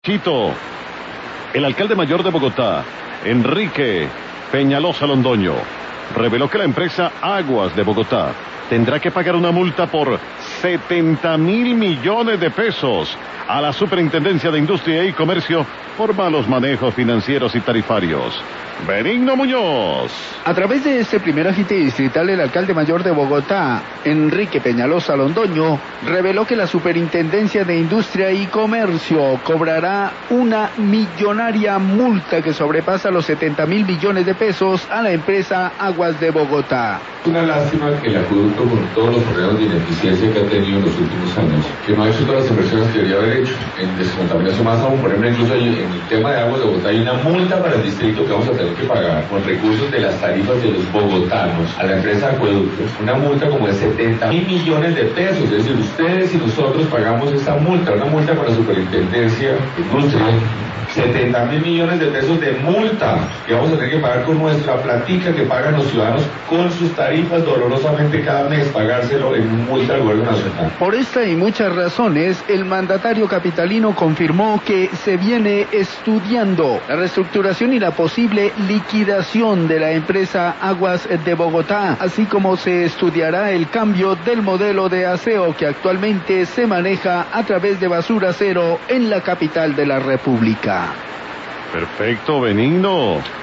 Quito. El alcalde mayor de Bogotá, Enrique Peñalosa Londoño, reveló que la empresa Aguas de Bogotá tendrá que pagar una multa por 70.000 millones de pesos a la Superintendencia de Industria y Comercio por malos manejos financieros y tarifarios. Benigno Muñoz. A través de este primer agite distrital, el alcalde mayor de Bogotá, Enrique Peñalosa Londoño, reveló que la Superintendencia de Industria y Comercio cobrará una millonaria multa que sobrepasa los 70.000 millones de pesos a la empresa Aguas de Bogotá. Una lástima que el acueducto, con todos los problemas de ineficiencia que ha tenido en los últimos años, que no ha hecho todas las inversiones que debería haber hecho en descontaminación, más aún, por ejemplo, incluso en el tema de Aguas de Bogotá hay una multa para el distrito que vamos a tener que pagar con recursos de las tarifas de los bogotanos a la empresa Acueductos, una multa como de 70.000 millones de pesos, es decir, ustedes y nosotros pagamos esa multa, una multa con la Superintendencia de Industria, 70.000 millones de pesos de multa que vamos a tener que pagar con nuestra platica que pagan los ciudadanos con sus tarifas dolorosamente cada mes, pagárselo en multa al gobierno nacional. Por esta y muchas razones, el mandatario capitalino confirmó que se viene estudiando la reestructuración y la posible liquidación de la empresa Aguas de Bogotá, así como se estudiará el cambio del modelo de aseo que actualmente se maneja a través de Basura Cero en la capital de la República. Perfecto, Benigno.